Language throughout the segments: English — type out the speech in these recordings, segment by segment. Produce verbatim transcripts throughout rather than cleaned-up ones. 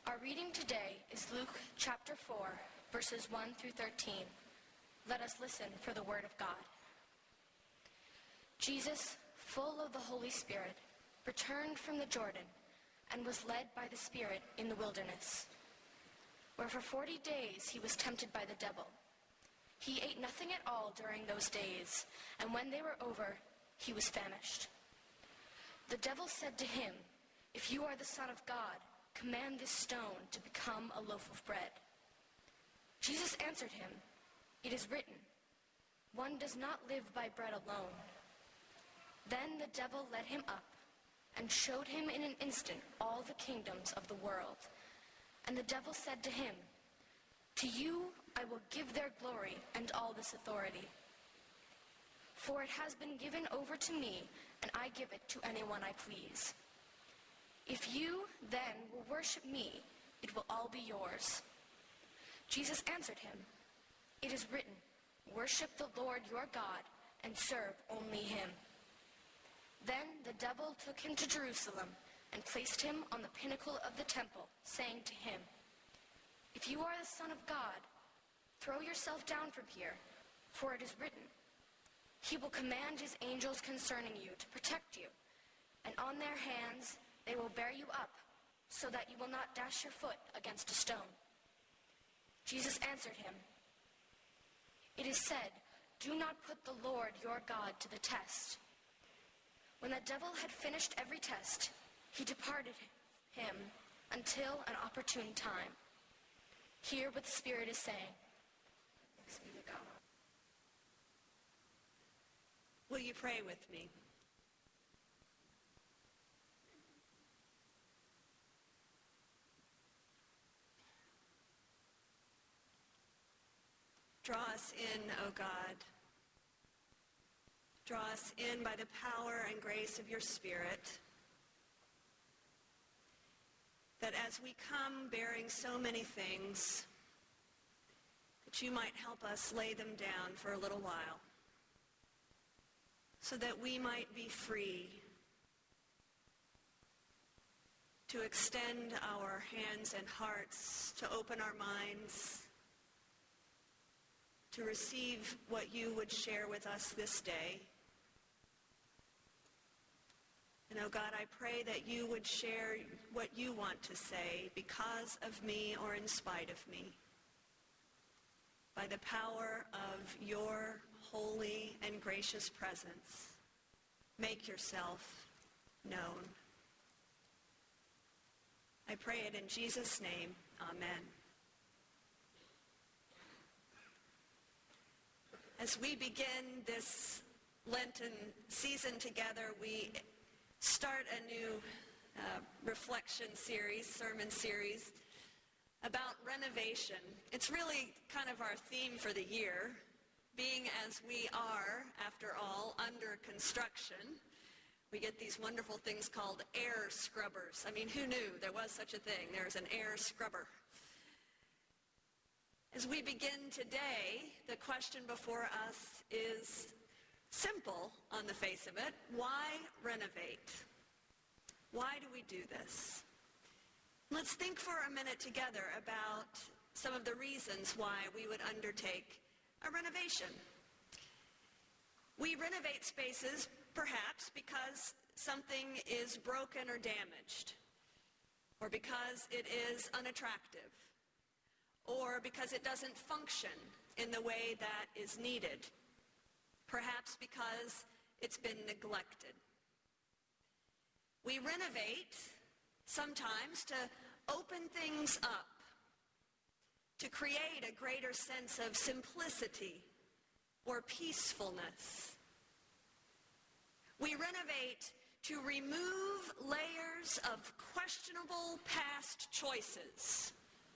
Our reading today is Luke chapter four, verses one through thirteen. Let us listen for the word of God. Jesus, full of the Holy Spirit, returned from the Jordan and was led by the Spirit in the wilderness, where for forty days he was tempted by the devil. He ate nothing at all during those days, and when they were over, he was famished. The devil said to him, "If you are the Son of God, command this stone to become a loaf of bread." Jesus answered him, "It is written, 'One does not live by bread alone.'" Then the devil led him up and showed him in an instant all the kingdoms of the world. And the devil said to him, "To you I will give their glory and all this authority. For it has been given over to me, and I give it to anyone I please. If you then will worship me, it will all be yours." Jesus answered him, "It is written, 'Worship the Lord your God and serve only him.'" Then the devil took him to Jerusalem and placed him on the pinnacle of the temple, saying to him, "If you are the Son of God, throw yourself down from here, for it is written, 'He will command his angels concerning you to protect you, and on their hands they will bear you up, so that you will not dash your foot against a stone.'" Jesus answered him, "It is said, 'Do not put the Lord your God to the test.'" When the devil had finished every test, he departed him until an opportune time. Hear what the Spirit is saying. Thanks be to God. Will you pray with me? Draw us in, O God. Draw us in by the power and grace of your Spirit, that as we come bearing so many things, that you might help us lay them down for a little while, so that we might be free to extend our hands and hearts, to open our minds, to receive what you would share with us this day. And, oh God, I pray that you would share what you want to say because of me or in spite of me, by the power of your holy and gracious presence. Make yourself known. I pray it in Jesus' name. Amen. As we begin this Lenten season together, we start a new uh, reflection series, sermon series, about renovation. It's really kind of our theme for the year, being as we are, after all, under construction. We get these wonderful things called air scrubbers. I mean, who knew there was such a thing? There's an air scrubber. As we begin today, the question before us is simple on the face of it. Why renovate? Why do we do this? Let's think for a minute together about some of the reasons why we would undertake a renovation. We renovate spaces perhaps because something is broken or damaged, or because it is unattractive, or because it doesn't function in the way that is needed. Perhaps because it's been neglected. We renovate sometimes to open things up, to create a greater sense of simplicity or peacefulness. We renovate to remove layers of questionable past choices.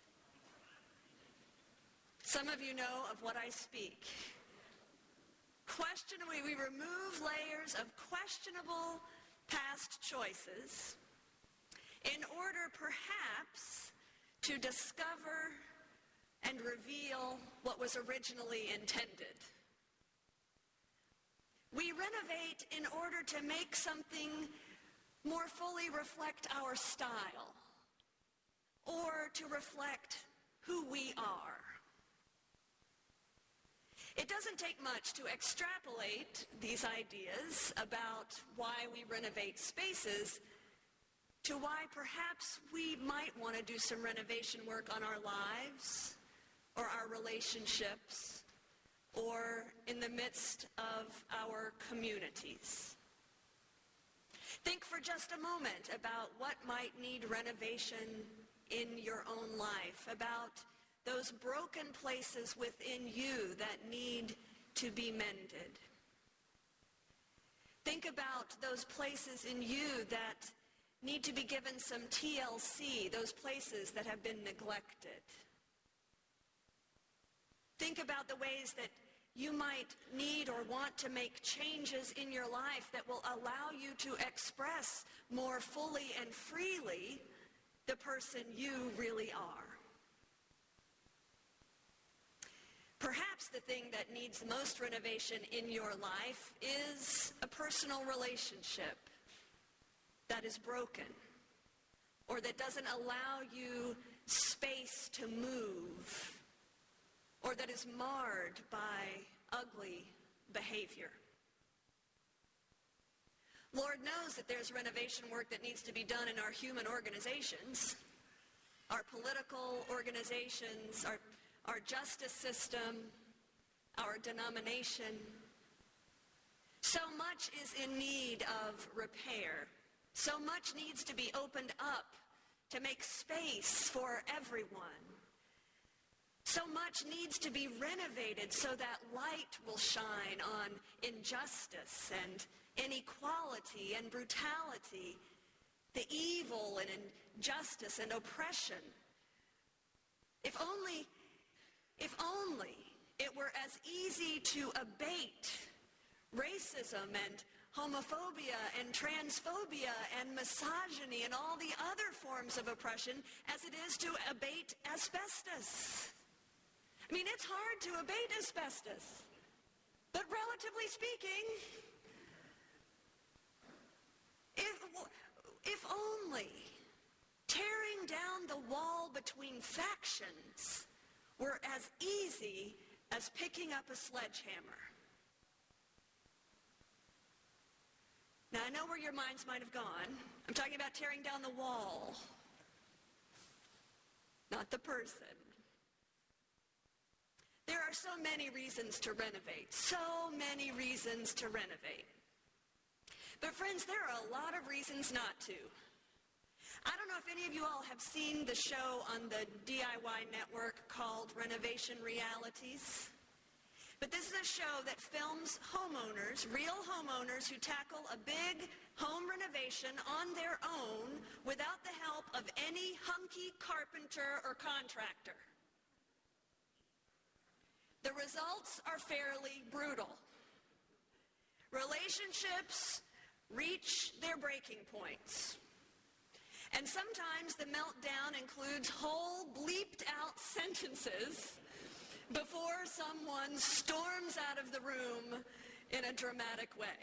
Some of you know of what I speak. Questionably, we remove layers of questionable past choices in order perhaps to discover and reveal what was originally intended. We renovate in order to make something more fully reflect our style, or to reflect who we are. It doesn't take much to extrapolate these ideas about why we renovate spaces to why perhaps we might want to do some renovation work on our lives or our relationships or in the midst of our communities. Think for just a moment about what might need renovation in your own life, about those broken places within you that need to be mended. Think about those places in you that need to be given some T L C, those places that have been neglected. Think about the ways that you might need or want to make changes in your life that will allow you to express more fully and freely the person you really are. Perhaps the thing that needs most renovation in your life is a personal relationship that is broken or that doesn't allow you space to move or that is marred by ugly behavior. Lord knows that there's renovation work that needs to be done in our human organizations, our political organizations, our our justice system, our denomination. So much is in need of repair. So much needs to be opened up to make space for everyone. So much needs to be renovated so that light will shine on injustice and inequality and brutality, the evil and injustice and oppression. If only If only it were as easy to abate racism and homophobia and transphobia and misogyny and all the other forms of oppression as it is to abate asbestos. I mean, it's hard to abate asbestos, but relatively speaking, if, if only tearing down the wall between factions were as easy as picking up a sledgehammer. Now, I know where your minds might have gone. I'm talking about tearing down the wall, not the person. There are so many reasons to renovate, so many reasons to renovate. But friends, there are a lot of reasons not to. I don't know if any of you all have seen the show on the D I Y network called Renovation Realities. But this is a show that films homeowners, real homeowners who tackle a big home renovation on their own without the help of any hunky carpenter or contractor. The results are fairly brutal. Relationships reach their breaking points. And sometimes the meltdown includes whole bleeped out sentences before someone storms out of the room in a dramatic way.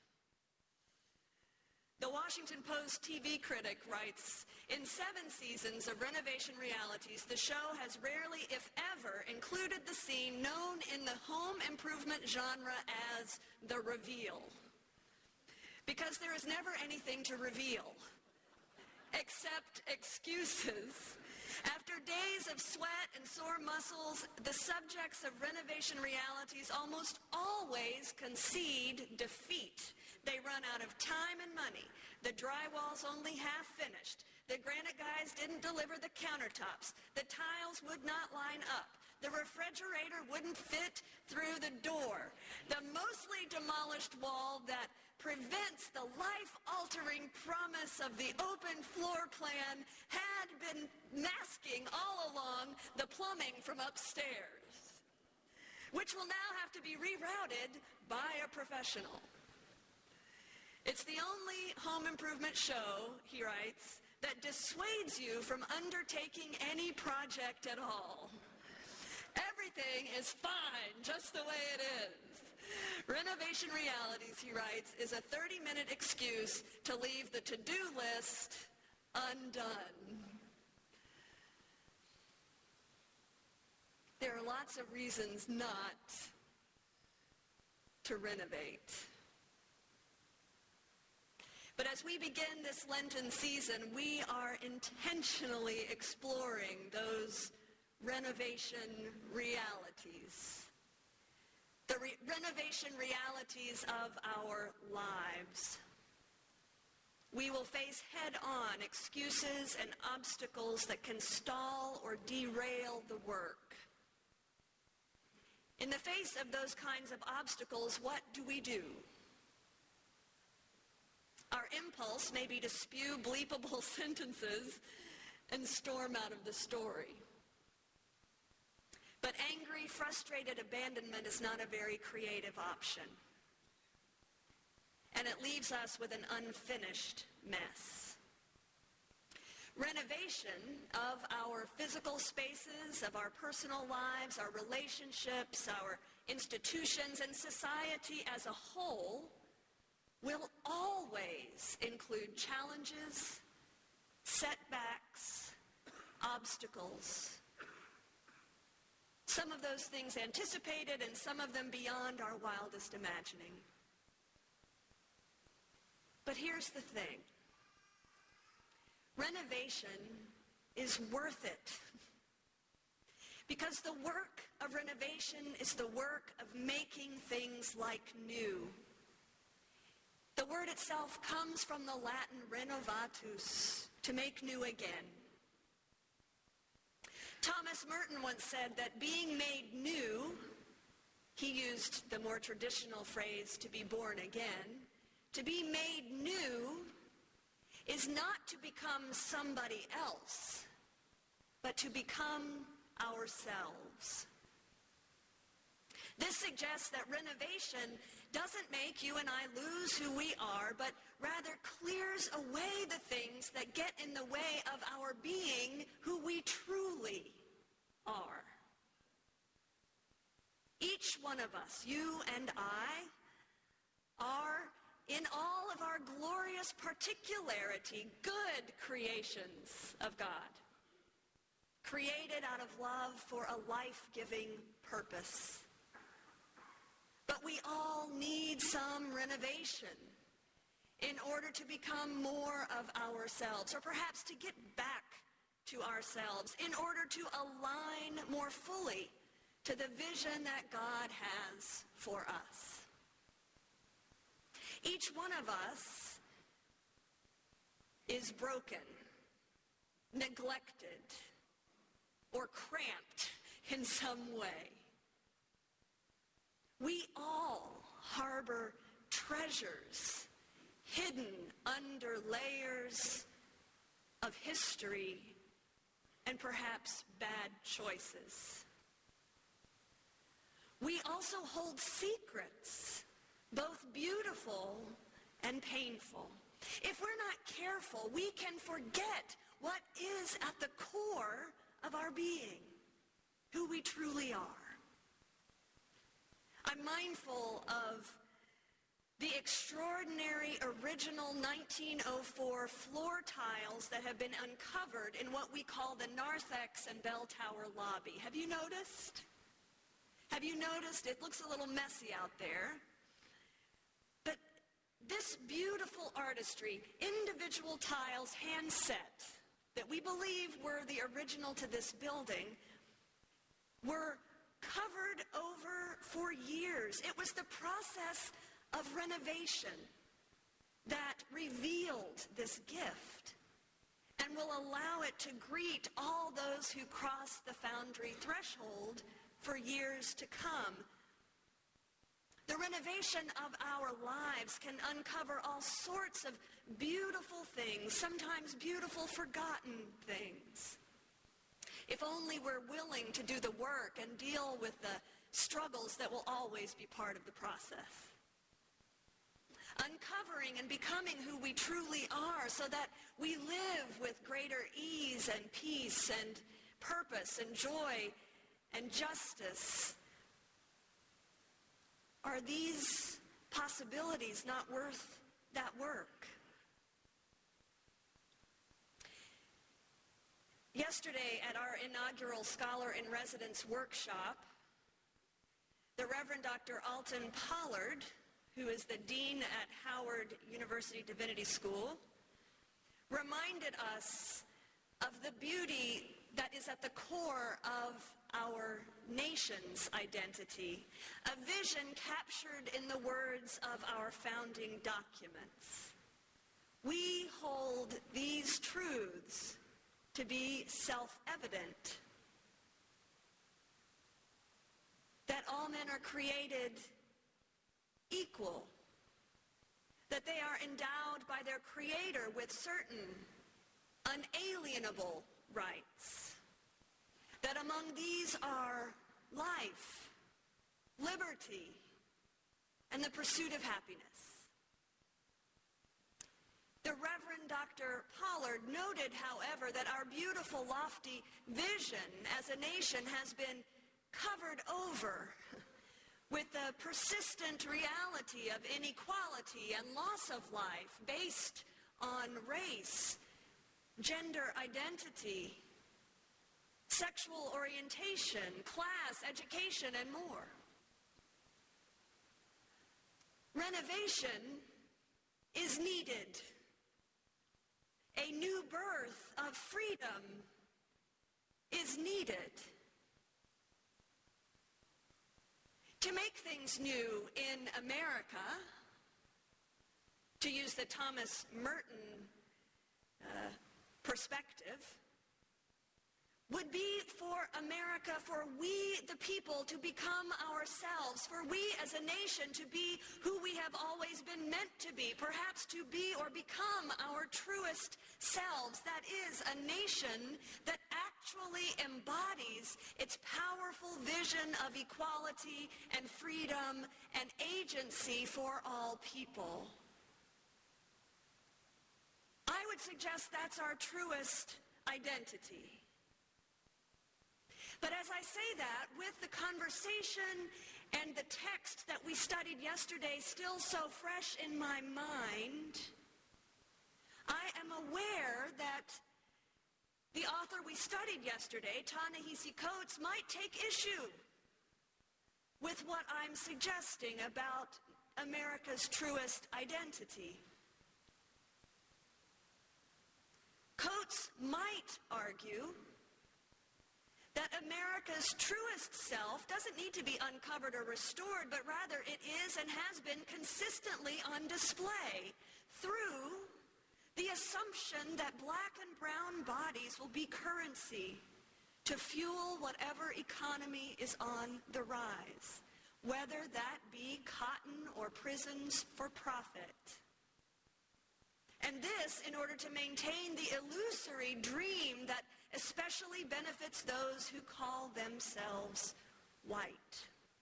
The Washington Post T V critic writes, in seven seasons of Renovation Realities, the show has rarely, if ever, included the scene known in the home improvement genre as the reveal. Because there is never anything to reveal, except excuses. After days of sweat and sore muscles, the subjects of Renovation Realities almost always concede defeat. They run out of time and money. The drywall's only half finished. The granite guys didn't deliver the countertops. The tiles would not line up. The refrigerator wouldn't fit through the door. The mostly demolished wall that prevents the life-altering promise of the open floor plan had been masking all along the plumbing from upstairs, which will now have to be rerouted by a professional. It's the only home improvement show, he writes, that dissuades you from undertaking any project at all. Everything is fine just the way it is. Renovation Realities, he writes, is a thirty-minute excuse to leave the to-do list undone. lots of reasons not to renovate. But as we begin this Lenten season, we are intentionally exploring those renovation realities. The re- renovation realities of our lives. We will face head-on excuses and obstacles that can stall or derail the work. In the face of those kinds of obstacles, what do we do? Our impulse may be to spew bleepable sentences and storm out of the story. But angry, frustrated abandonment is not a very creative option. And it leaves us with an unfinished mess. Renovation of our physical spaces, of our personal lives, our relationships, our institutions, and society as a whole will always include challenges, setbacks, obstacles. Some of those things anticipated and some of them beyond our wildest imagining. But here's the thing. Renovation is worth it. Because the work of renovation is the work of making things like new. The word itself comes from the Latin renovatus, to make new again. Thomas Merton once said that being made new, he used the more traditional phrase to be born again, to be made new is not to become somebody else, but to become ourselves. This suggests that renovation doesn't make you and I lose who we are, but rather clears away the things that get in the way of our being who we truly are. Each one of us, you and I, are in all of our glorious particularity, good creations of God, created out of love for a life-giving purpose. But we all need some renovation in order to become more of ourselves, or perhaps to get back to ourselves, in order to align more fully to the vision that God has for us. Each one of us is broken, neglected, or cramped in some way. We all harbor treasures hidden under layers of history and perhaps bad choices. We also hold secrets, both beautiful and painful. If we're not careful, we can forget what is at the core of our being, who we truly are. I'm mindful of the extraordinary original nineteen oh four floor tiles that have been uncovered in what we call the narthex and bell tower lobby. Have you noticed? Have you noticed? It looks a little messy out there. But this beautiful artistry, individual tiles hand set, that we believe were the original to this building, were covered over for years. It was the process of renovation that revealed this gift and will allow it to greet all those who cross the foundry threshold for years to come. The renovation of our lives can uncover all sorts of beautiful things, sometimes beautiful forgotten things. If only we're willing to do the work and deal with the struggles that will always be part of the process. Uncovering and becoming who we truly are so that we live with greater ease and peace and purpose and joy and justice. Are these possibilities not worth that work? Yesterday at our inaugural Scholar in Residence workshop, the Reverend Doctor Alton Pollard, who is the dean at Howard University Divinity School, reminded us of the beauty that is at the core of our nation's identity, a vision captured in the words of our founding documents. We hold these truths to be self-evident, that all men are created equal, that they are endowed by their Creator with certain unalienable rights, that among these are life, liberty, and the pursuit of happiness. The Reverend Doctor Pollard noted, however, that our beautiful, lofty vision as a nation has been covered over with the persistent reality of inequality and loss of life based on race, gender identity, sexual orientation, class, education, and more. Renovation is needed. A new birth of freedom is needed. To make things new in America, to use the Thomas Merton uh, perspective, would be for America, for we the people to become ourselves, for we as a nation to be who we have always been meant to be, perhaps to be or become our truest selves. That is a nation that actually embodies its powerful vision of equality and freedom and agency for all people. I would suggest that's our truest identity. But as I say that, with the conversation and the text that we studied yesterday still so fresh in my mind, I am aware that the author we studied yesterday, Ta-Nehisi Coates, might take issue with what I'm suggesting about America's truest identity. Coates might argue that America's truest self doesn't need to be uncovered or restored, but rather it is and has been consistently on display through the assumption that black and brown bodies will be currency to fuel whatever economy is on the rise, whether that be cotton or prisons for profit. And this in order to maintain the illusory dream that especially benefits those who call themselves white.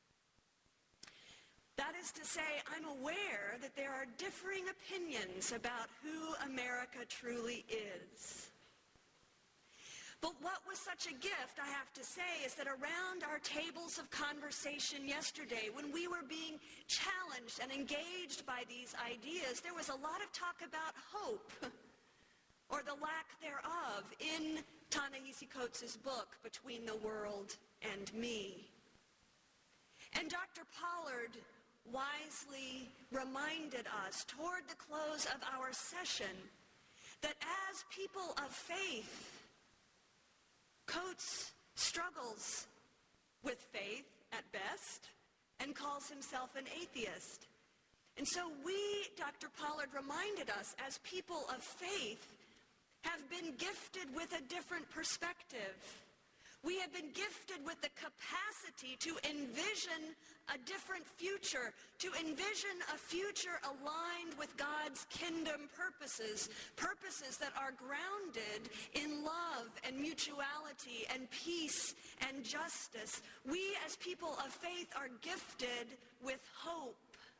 That is to say, I'm aware that there are differing opinions about who America truly is. But what was such a gift, I have to say, is that around our tables of conversation yesterday, when we were being challenged and engaged by these ideas, there was a lot of talk about hope, or the lack thereof, in Ta-Nehisi Coates' book, Between the World and Me. And Doctor Pollard wisely reminded us toward the close of our session that as people of faith, Coates struggles with faith at best and calls himself an atheist. And so we, Doctor Pollard reminded us, as people of faith, have been gifted with a different perspective. We have been gifted with the capacity to envision a different future, to envision a future aligned with God's kingdom purposes, purposes that are grounded in love and mutuality and peace and justice. We as people of faith are gifted with hope.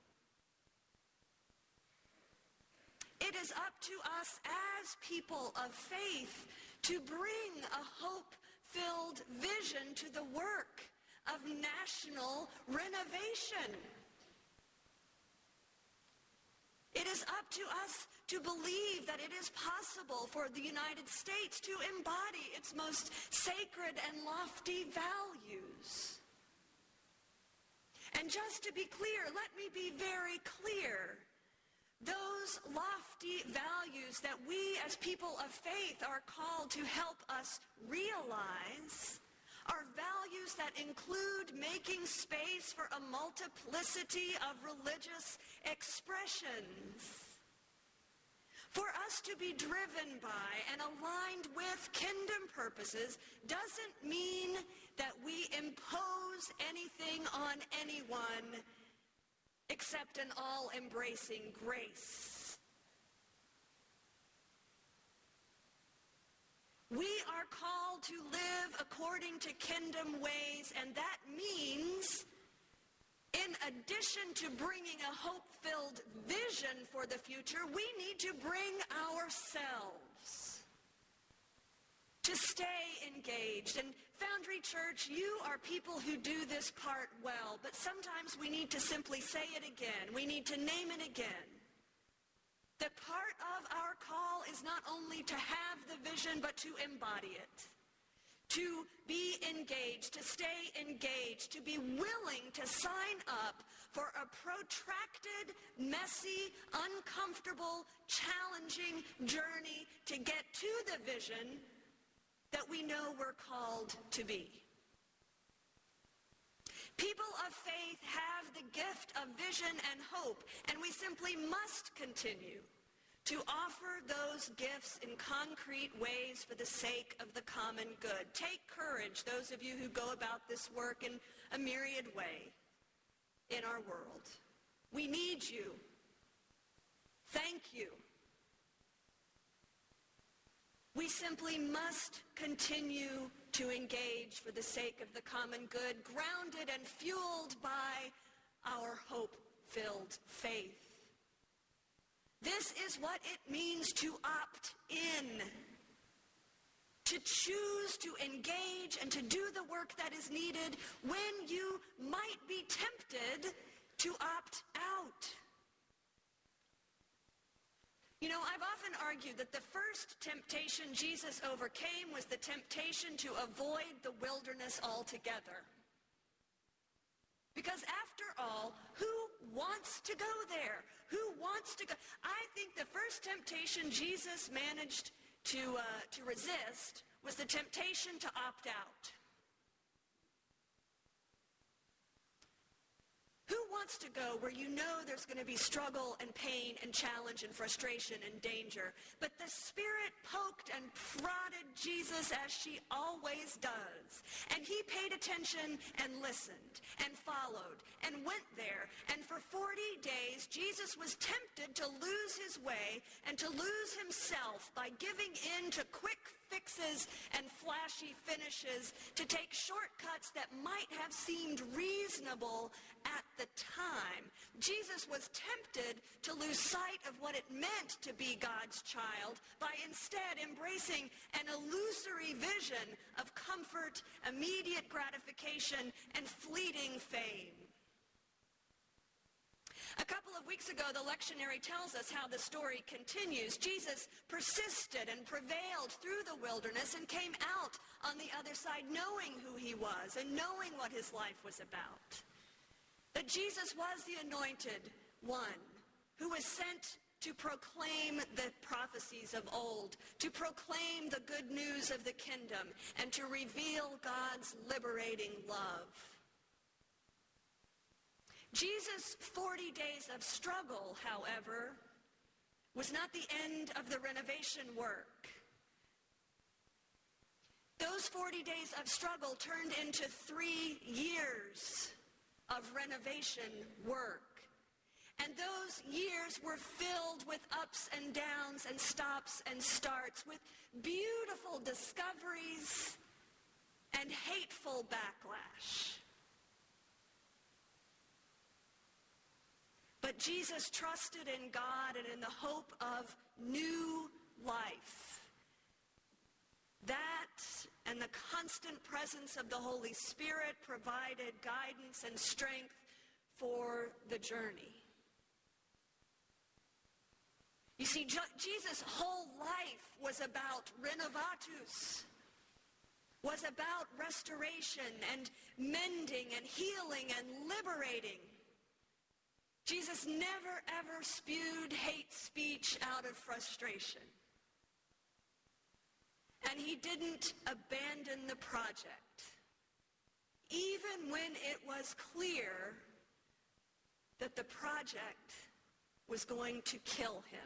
It is up to us as people of faith to bring a hope-filled vision to the work of national renovation. It is up to us to believe that it is possible for the United States to embody its most sacred and lofty values. And just to be clear, let me be very clear. Those lofty values that we as people of faith are called to help us realize are values that include making space for a multiplicity of religious expressions. For us to be driven by and aligned with kingdom purposes doesn't mean that we impose anything on anyone except an all-embracing grace. We are called to live according to kingdom ways, and that means, in addition to bringing a hope-filled vision for the future, we need to bring ourselves to stay engaged. And Foundry Church, you are people who do this part well, but sometimes we need to simply say it again. We need to name it again. That part of our call is not only to have the vision, but to embody it. To be engaged, to stay engaged, to be willing to sign up for a protracted, messy, uncomfortable, challenging journey to get to the vision that we know we're called to be. People of faith have the gift of vision and hope, and we simply must continue to offer those gifts in concrete ways for the sake of the common good. Take courage, those of you who go about this work in a myriad way in our world. We need you. Thank you. We simply must continue to engage for the sake of the common good, grounded and fueled by our hope-filled faith. This is what it means to opt in, to choose to engage and to do the work that is needed when you might be tempted to opt out. You know, I've often argued that the first temptation Jesus overcame was the temptation to avoid the wilderness altogether. Because after all, who wants to go there? Who wants to go? I think the first temptation Jesus managed to, uh, to resist was the temptation to opt out. Who wants to go where you know there's going to be struggle and pain and challenge and frustration and danger? But the Spirit poked and prodded Jesus as she always does. And he paid attention and listened and followed and went there. And for forty days, Jesus was tempted to lose his way and to lose himself by giving in to quick fixes and flashy finishes, to take shortcuts that might have seemed reasonable at the time. Jesus was tempted to lose sight of what it meant to be God's child by instead embracing an illusory vision of comfort, immediate gratification, and fleeting fame. A couple of weeks ago, the lectionary tells us how the story continues. Jesus persisted and prevailed through the wilderness and came out on the other side knowing who he was and knowing what his life was about. That Jesus was the anointed one who was sent to proclaim the prophecies of old, to proclaim the good news of the kingdom, and to reveal God's liberating love. Jesus' forty days of struggle, however, was not the end of the renovation work. Those forty days of struggle turned into three years of renovation work. And those years were filled with ups and downs and stops and starts, with beautiful discoveries and hateful backlash. But Jesus trusted in God and in the hope of new life. That and the constant presence of the Holy Spirit provided guidance and strength for the journey. You see, Jesus' whole life was about renovatus. What was about restoration and mending and healing and liberating. Jesus never, ever spewed hate speech out of frustration. And he didn't abandon the project, even when it was clear that the project was going to kill him.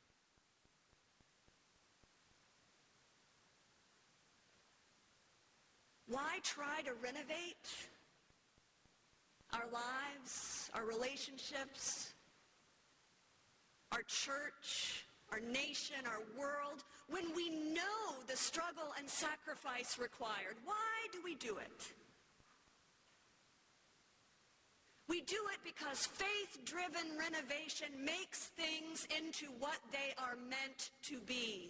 Why try to renovate our lives, our relationships, our church, our nation, our world, when we know the struggle and sacrifice required? Why do we do it? We do it because faith-driven renovation makes things into what they are meant to be.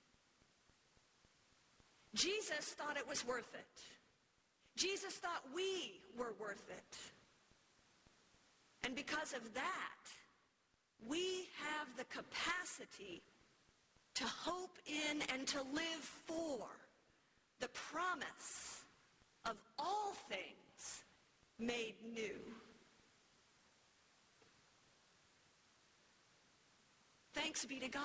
Jesus thought it was worth it. Jesus thought we were worth it. And because of that, we have the capacity to hope in and to live for the promise of all things made new. Thanks be to God.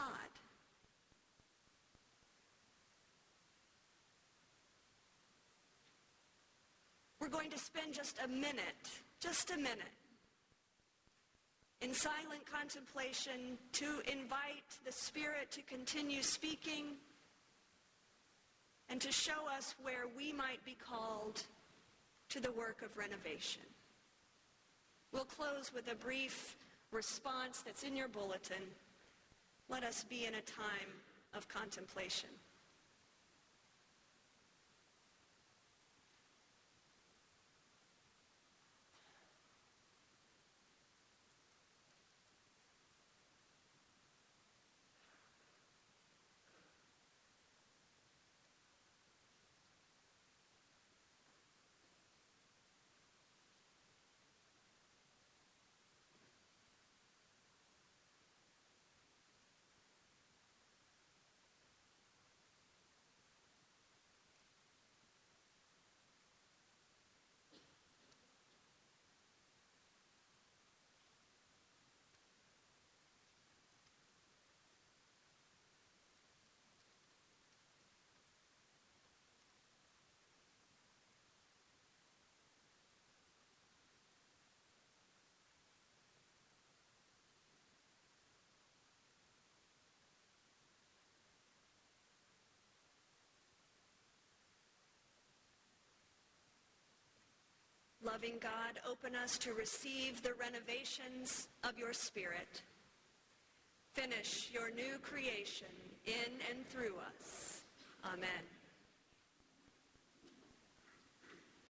We're going to spend just a minute, just a minute, in silent contemplation to invite the Spirit to continue speaking and to show us where we might be called to the work of renovation. We'll close with a brief response that's in your bulletin. Let us be in a time of contemplation. Loving God, open us to receive the renovations of your Spirit. Finish your new creation in and through us. Amen.